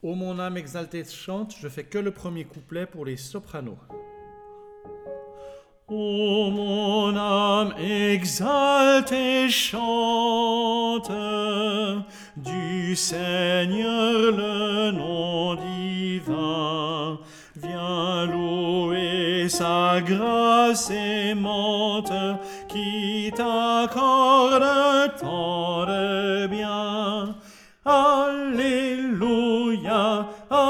Ô mon âme exaltée chante, je fais que le premier couplet pour les sopranos. Ô mon âme exaltée chante, du Seigneur le nom divin, viens louer sa grâce aimante qui t'accorde tant de bien. Alléluia,